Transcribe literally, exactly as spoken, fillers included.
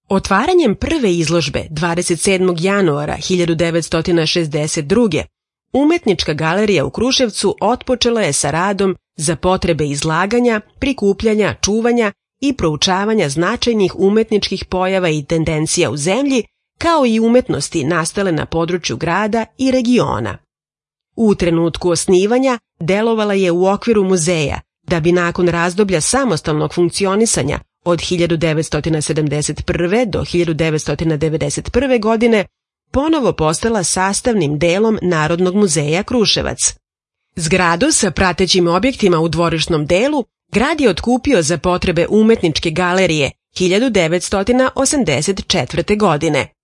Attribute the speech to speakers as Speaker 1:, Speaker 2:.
Speaker 1: Otvaranjem prve izložbe dvadeset sedmog januara hiljadu devetsto šezdeset druge. Umetnička galerija u Kruševcu otpočela je sa radom za potrebe izlaganja, prikupljanja, čuvanja i proučavanja značajnih umetničkih pojava i tendencija u zemlji, kao i umetnosti nastale na području grada i regiona. U trenutku osnivanja delovala je u okviru muzeja, da bi nakon razdoblja samostalnog funkcionisanja od hiljadu devetsto sedamdeset prve. do hiljadu devetsto devedeset prve. godine ponovo postala sastavnim delom Narodnog muzeja Kruševac. Zgradu sa pratećim objektima u dvorišnom delu grad je otkupio za potrebe umetničke galerije hiljadu devetsto osamdeset četvrte. godine.